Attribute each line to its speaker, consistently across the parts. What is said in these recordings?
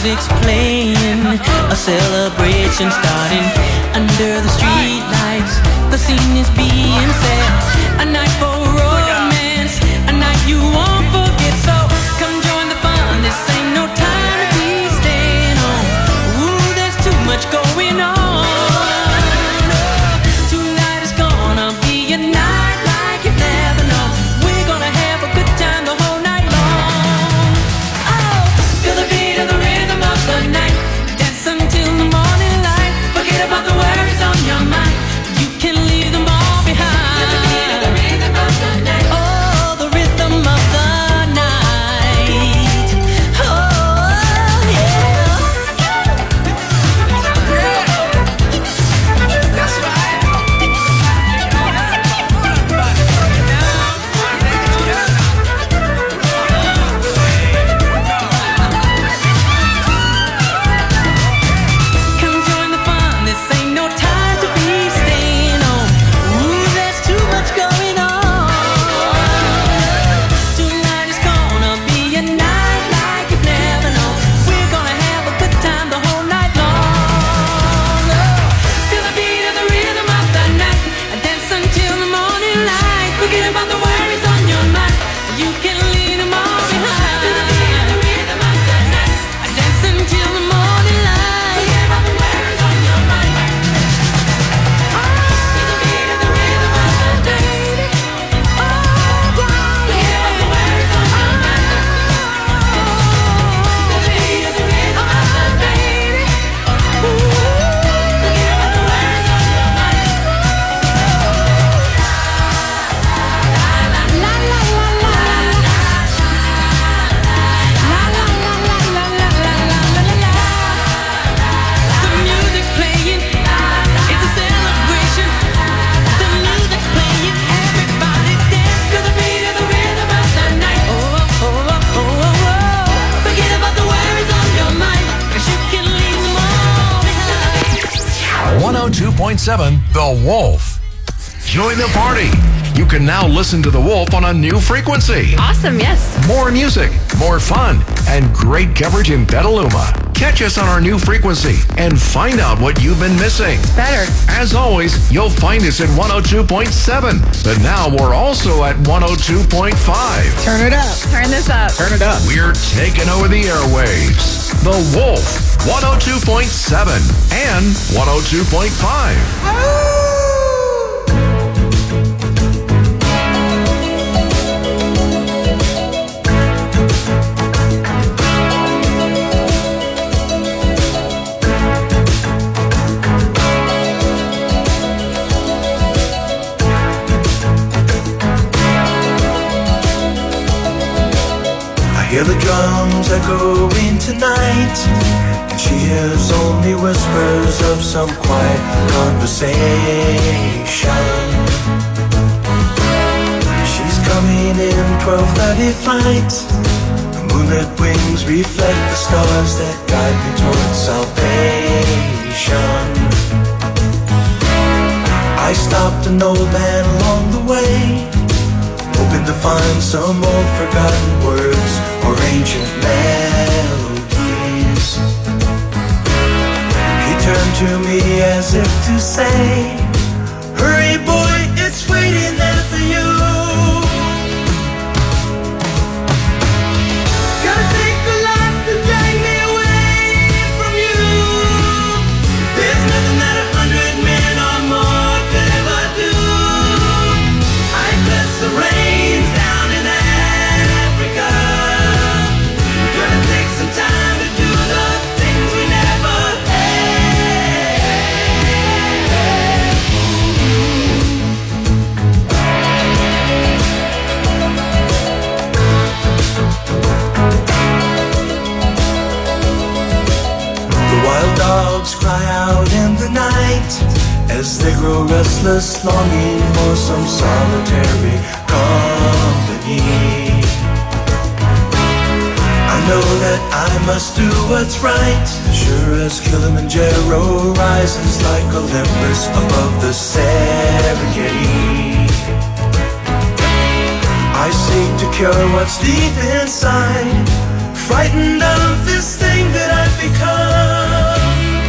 Speaker 1: music's playing, a celebration starting under the street lights. The scene is being set, a night for romance, a night you won't forget. So come join the fun, this ain't no time to be staying home. Ooh, there's too much going on. Tonight is gonna be a night like you've never known. We're gonna have a good time the whole night long. Oh, feel the beat of the rhythm of the night. Dance until the morning light. Forget about the worries on your mind. You can leave them all behind. Feel the beat of the rhythm of the night. Oh, the rhythm of the night. Oh, yeah. That's right. Come join the fun, this ain't no time to be staying home. Ooh, there's too much going on. Tonight is gonna be a night like you've never known. We're gonna have a good time the whole night long. Oh, feel the beat of the rhythm of the night. Dance until the morning light. Forget about the worries on your mind. You can leave them all behind. Feel the beat of the rhythm of the night. Dance until the morning light. Forget about the worries on your mind. Feel the beat of the rhythm of the night. Forget about the worries on your mind. Feel the beat of the rhythm of the night. Forget about the worries on your mind. La la la la la. La la la la la la la la la. The music's playing, it's a celebration. The music's playing, everybody dance to the beat of the rhythm of the night. Oh, oh, oh, oh, oh, oh. Forget about the worries on your mind, 'cause you can leave them all behind.
Speaker 2: 102.7 The Wolf. Join the party. You can now listen to The Wolf on a new frequency.
Speaker 3: Awesome, yes.
Speaker 2: More music, more fun, and great coverage in Petaluma. Catch us on our new frequency and find out what you've been missing.
Speaker 3: Better.
Speaker 2: As always, you'll find us at 102.7, but now we're also at 102.5.
Speaker 4: Turn it up.
Speaker 3: Turn this up.
Speaker 4: Turn it up.
Speaker 2: We're taking over the airwaves. The Wolf, 102.7 and 102.5.
Speaker 5: I hear the drums echoing tonight, and she hears only whispers of some quiet conversation. She's coming in 12:30 flight. The moonlit wings reflect the stars that guide me towards salvation. I stopped an old man along the way, hoping to find some old forgotten words or ancient melodies. He turned to me as if to say, "Hurry boy, it's waiting there for you." Gotta take a lot to drag me away from you. There's nothing that 100 men or more could ever do. I bless the rains down in Africa. Gonna take some time to do the things we never had. The wild dogs cry out in the night as they grow restless, longing for some solitary company. I know that I must do what's right, sure as Kilimanjaro rises like Olympus above the Serengeti. I seek to cure what's deep inside, frightened of this thing that I've become.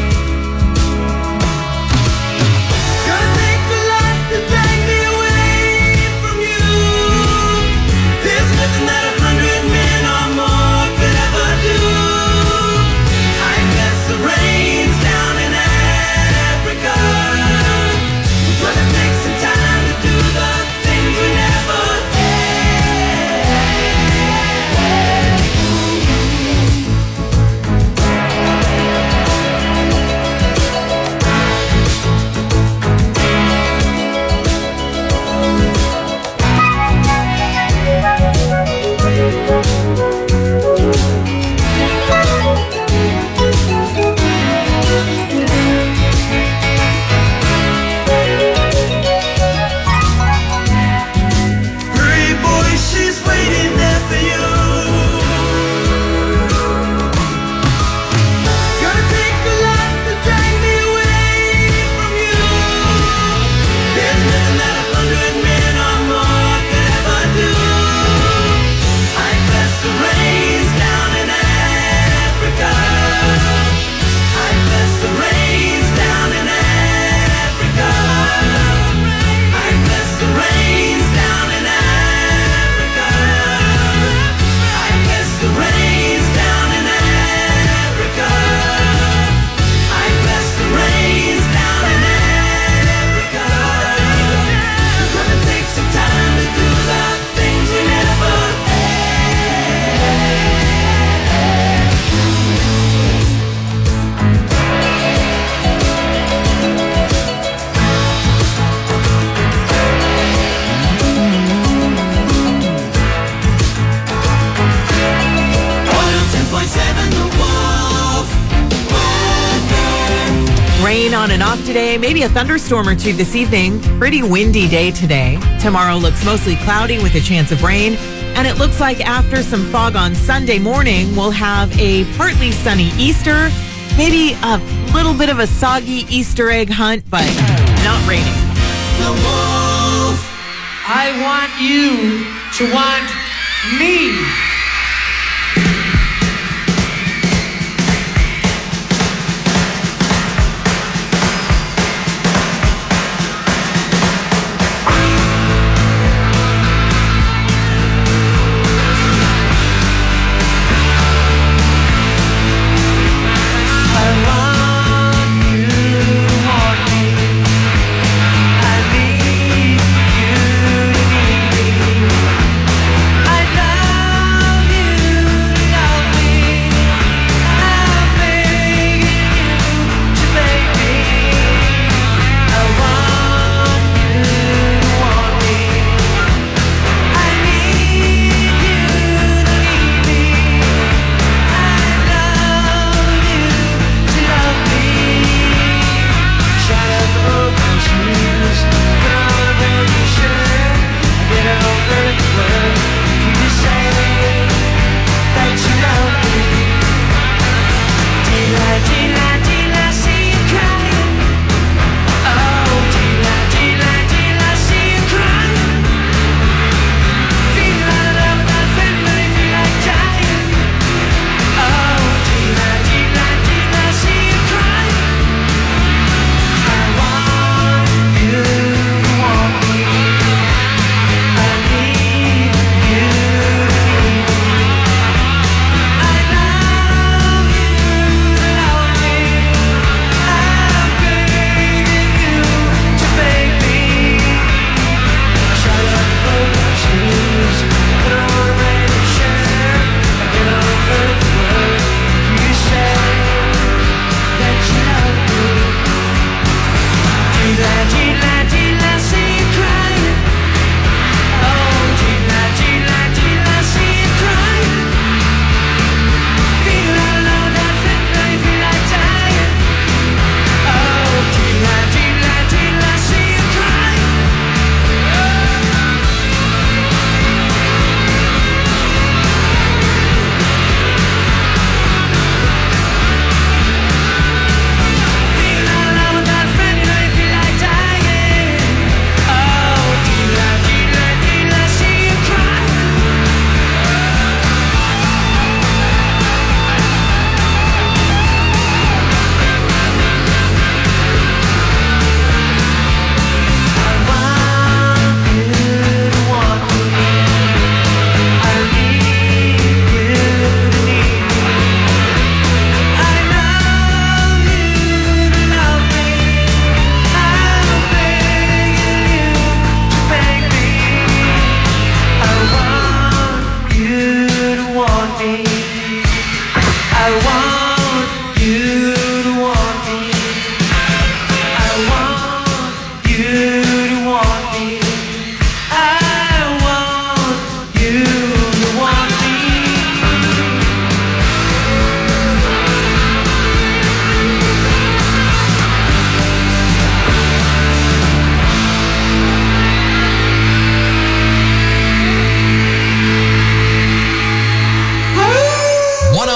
Speaker 5: Gonna take a lot to drag me away from you. There's nothing that 100 men or more could ever do. I guess the rain's down in Africa. We're gonna take some time to do the things we never Hurry, boy, she's waiting there for you. Gonna take a lot to drag me away from you. There's nothing that 100 men or more could ever do. I guess the rain's down in Africa. I guess the rain's down in Africa. I guess the rain's down in Africa. I guess the rain's down in Africa. I guess the rain's down in Africa. We're gonna take some time to do the things we never The Wolf.
Speaker 3: Rain on and off today, maybe a thunderstorm or two this evening. Pretty windy day today. Tomorrow looks mostly cloudy with a chance of rain. And it looks like after some fog on Sunday morning, we'll have a partly sunny Easter. Maybe a little bit of a soggy Easter egg hunt, but not raining.
Speaker 5: The Wolf.
Speaker 4: I want you to want me. I want you to want me. I need you to need me. I love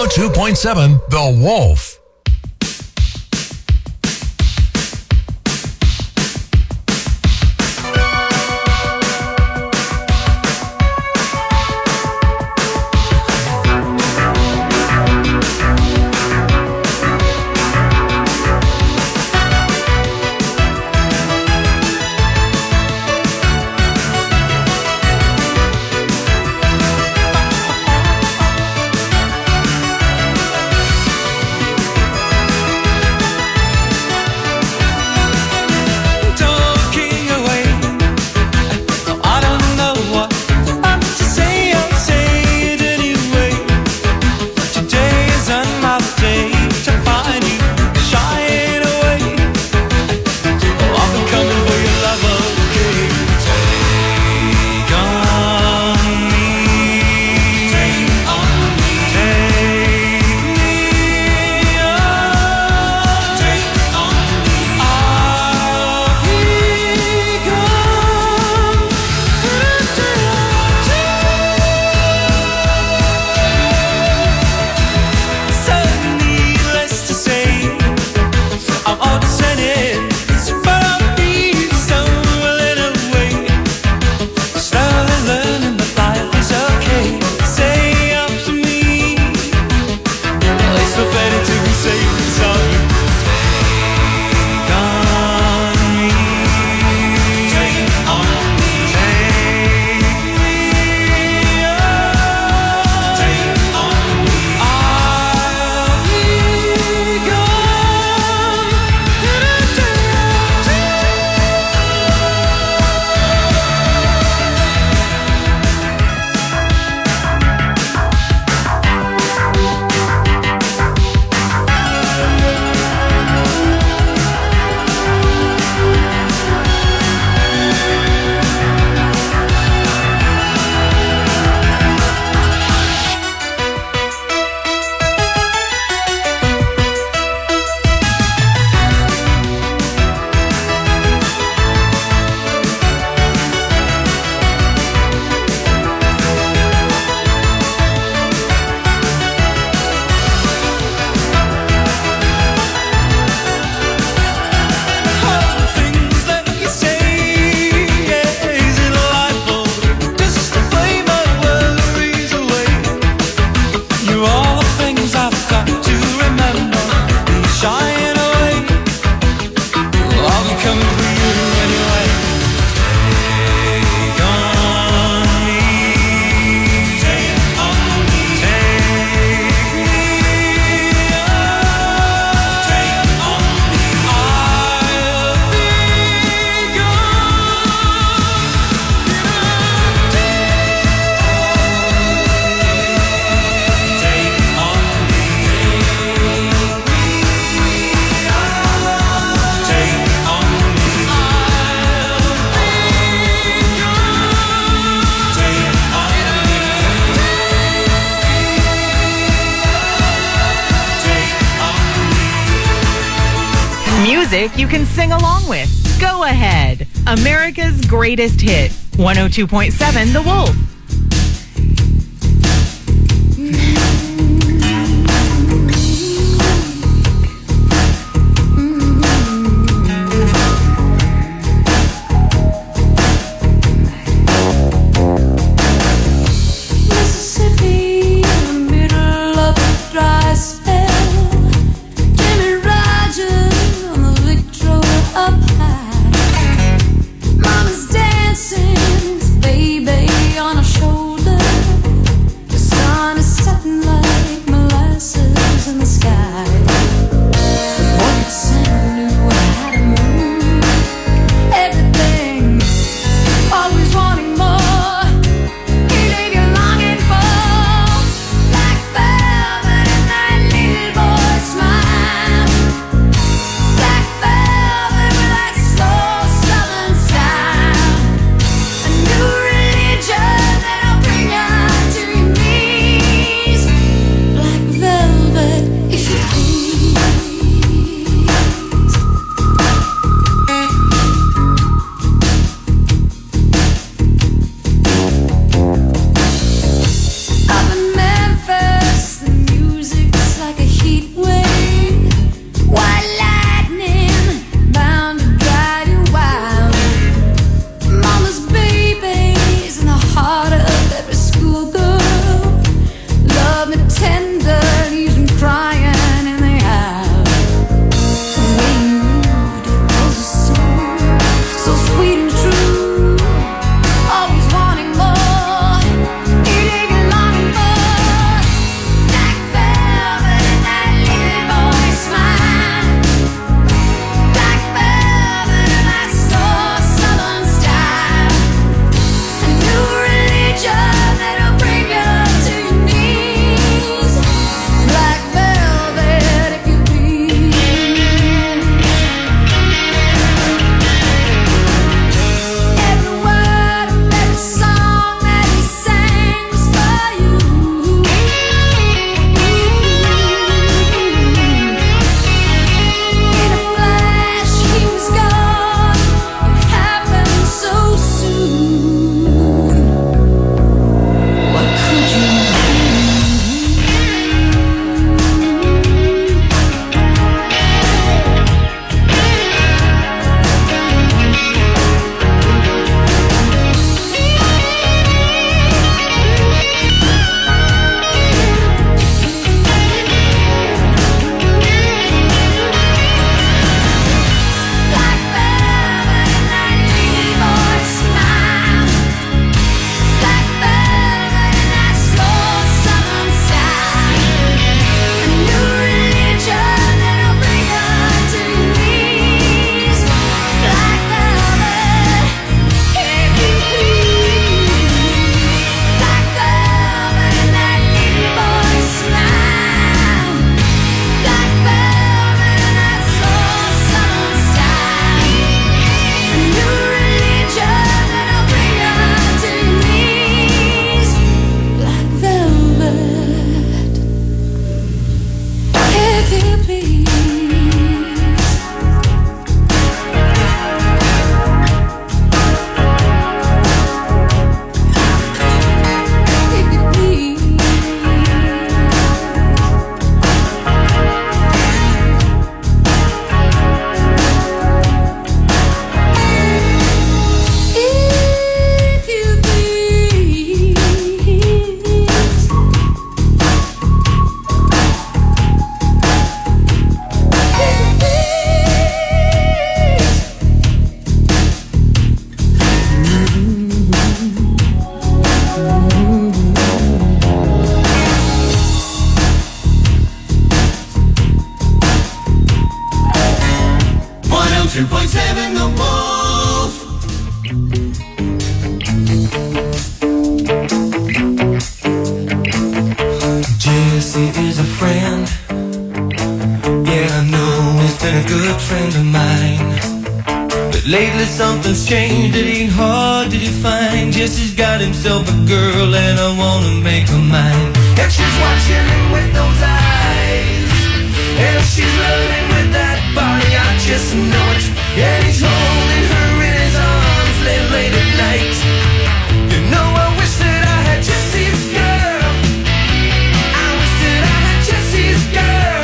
Speaker 2: 102.7 The Wolf.
Speaker 3: Music you can sing along with. Go ahead. America's greatest hits. 102.7 The Wolf.
Speaker 6: Mississippi, in the middle of a dry spell. Jimmy Rogers on the Victrola up high. Mama's dancing, baby on a tender, leaves them crying in the eye. The way you moved was so sweet and true. Always wanting more, eating and longing more. Black velvet and that little boy smile. Black velvet and that soft southern style. A new religion that'll bring you to your knees. Black velvet, if you please. Every word of every song that he sang was for you. In a flash, he was gone. It happened so soon. What could you do? Black velvet and that little boy smile. Black velvet and that slow southern style. A new religion that'll bring you to your knees. Black velvet, if you please. Black velvet and that little boy smile. Black velvet and that slow southern style. A new religion that'll bring you to your knees. Black velvet, if you please. If you please. If you please.
Speaker 5: The Wolf.
Speaker 7: Jesse is a friend. Yeah, I know he's been a good friend of mine. But lately something's changed. It ain't hard to define. Jesse's got himself a girl and I wanna make her mine. And she's watching him with those eyes, and she's loving with that body, I just know it. And he's holding her in his arms late at night. You know I wish that I had Jesse's girl. I wish that I had Jesse's girl.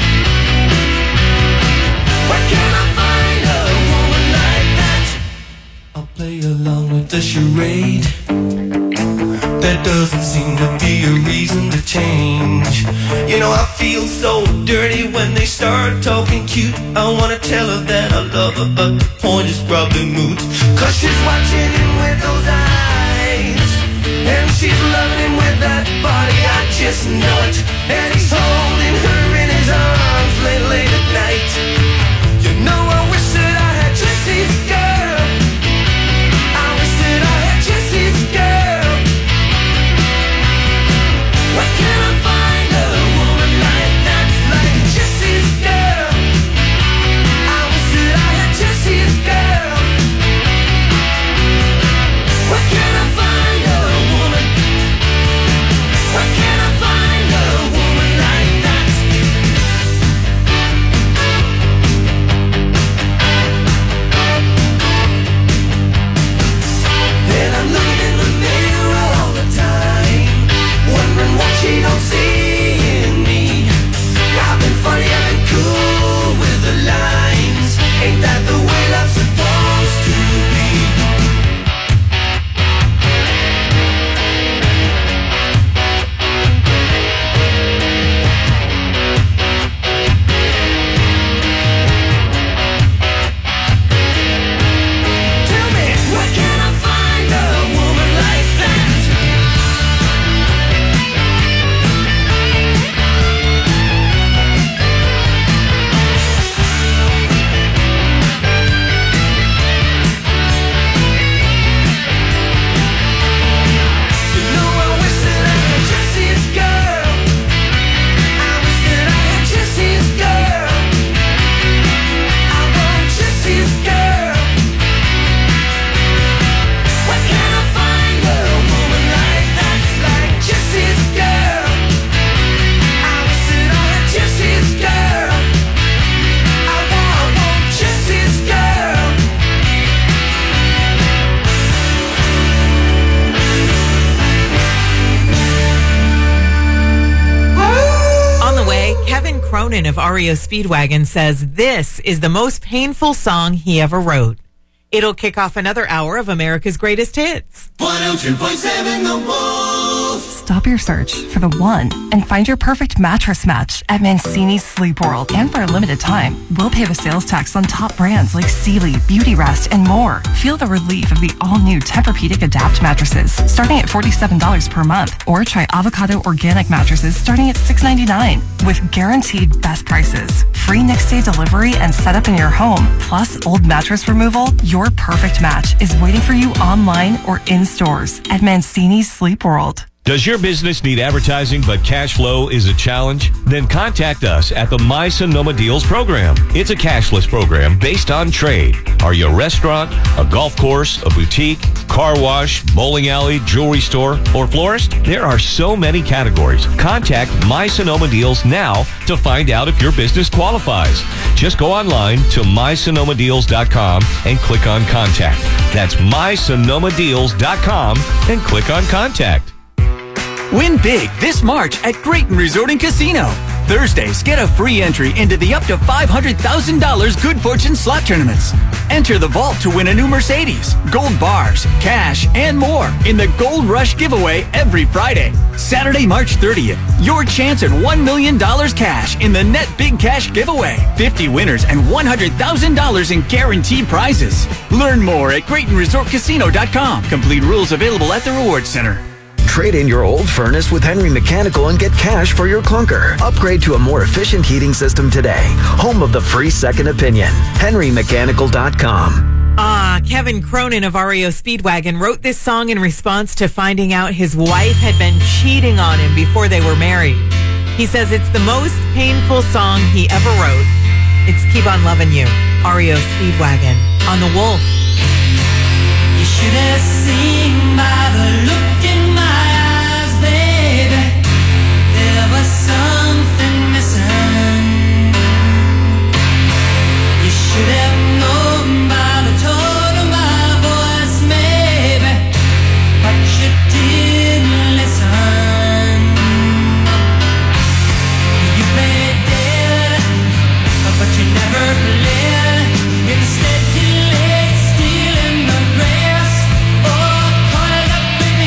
Speaker 7: Where can I find a woman like that? I'll play along with the charade. There doesn't seem to be a reason to change. You know I feel so dirty when they start talking cute. I wanna tell her that I love her, but the point is probably moot. Cause she's watching him with those eyes, and she's loving him with that body, I just know it. And he's holding her in his arms late at night. You know I wish that I had Jesse's girl. I wish that I had Jesse's girl. Where can I find a woman like that, like Jesse's girl? I wish that I had Jesse's girl. Where can I find a woman? Where can I find a woman like
Speaker 3: Kevin Cronin of REO Speedwagon says this is the most painful song he ever wrote. It'll kick off another hour of America's greatest hits.
Speaker 5: 102.7 The Wolf.
Speaker 8: Stop your search for the one and find your perfect mattress match at Mancini's Sleep World. And for a limited time, we'll pay the sales tax on top brands like Sealy, Beauty Rest, and more. Feel the relief of the all-new Tempur-Pedic Adapt mattresses starting at $47 per month. Or try Avocado Organic mattresses starting at $6.99 with guaranteed best prices. Free next-day delivery and setup in your home, plus old mattress removal. Your perfect match is waiting for you online or in stores at Mancini's Sleep World.
Speaker 9: Does your business need advertising but cash flow is a challenge? Then contact us at the My Sonoma Deals program. It's a cashless program based on trade. Are you a restaurant, a golf course, a boutique, car wash, bowling alley, jewelry store, or florist? There are so many categories. Contact My Sonoma Deals now to find out if your business qualifies. Just go online to mysonomadeals.com and click on Contact. That's mysonomadeals.com and click on Contact.
Speaker 10: Win big this March at Grayton Resort and Casino. Thursdays, get a free entry into the up to $500,000 Good Fortune slot tournaments. Enter the vault to win a new Mercedes, gold bars, cash, and more in the Gold Rush giveaway every Friday. Saturday, March 30th, your chance at $1 million cash in the Net Big Cash giveaway. 50 winners and $100,000 in guaranteed prizes. Learn more at GraytonResortCasino.com. Complete rules available at the Rewards Center.
Speaker 11: Trade in your old furnace with Henry Mechanical and get cash for your clunker. Upgrade to a more efficient heating system today. Home of the free second opinion. HenryMechanical.com.
Speaker 3: Kevin Cronin of REO Speedwagon wrote this song in response to finding out his wife had been cheating on him before they were married. He says it's the most painful song he ever wrote. It's Keep On Loving You, REO Speedwagon, on The Wolf.
Speaker 5: You should have seen by the look in my eyes, baby. There was something missing. You should have known by the tone of my voice, maybe, but you didn't listen. You played dead, but you never played. Instead you laid still in the grass. Oh, coiled up in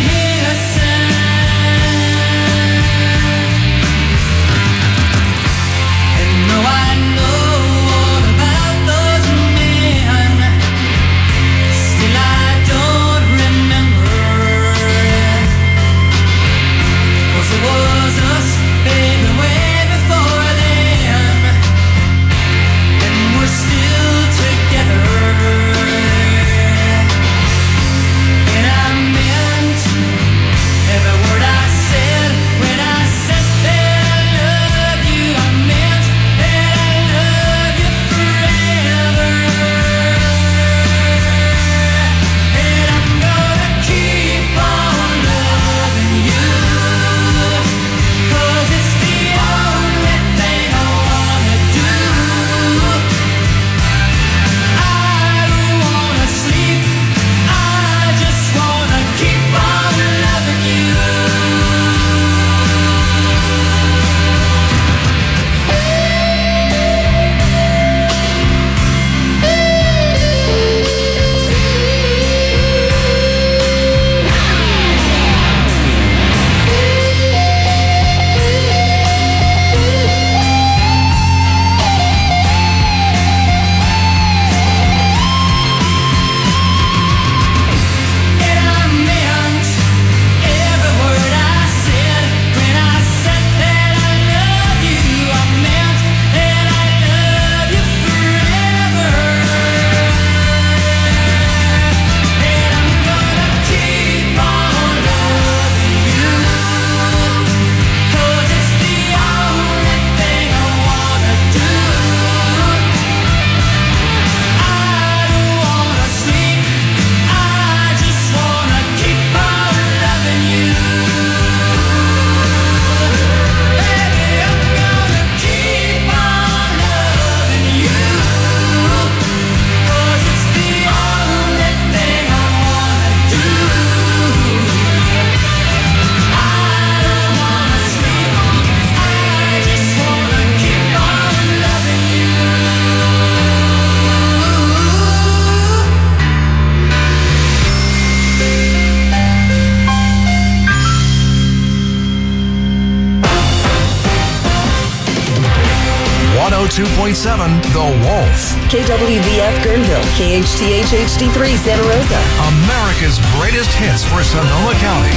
Speaker 2: 102.7 The Wolf.
Speaker 12: KWVF Guerneville, KHTH HD3 Santa Rosa.
Speaker 2: America's greatest hits for Sonoma County.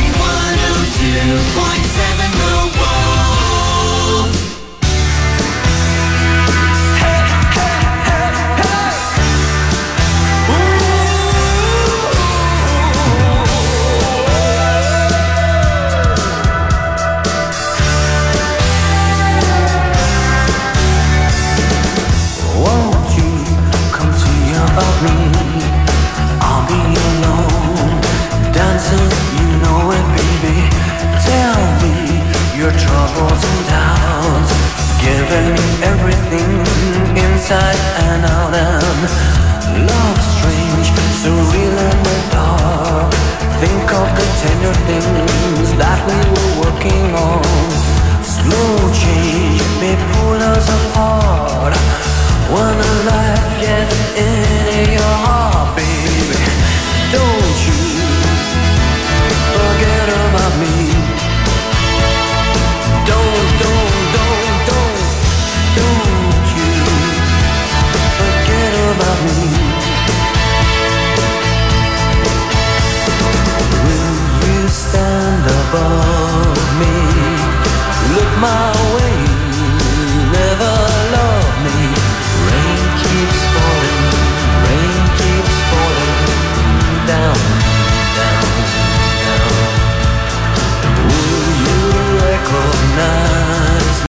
Speaker 5: 102.7 The Wolf.
Speaker 7: Won't you come see about me? I'll be alone, dancing, you know it, baby. Tell me your troubles and doubts, giving me everything inside and out. And love strange, so real in the dark. Think of the tender things that we were working on.